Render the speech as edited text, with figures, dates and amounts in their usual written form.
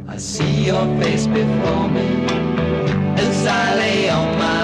I see your face before me as I lay on my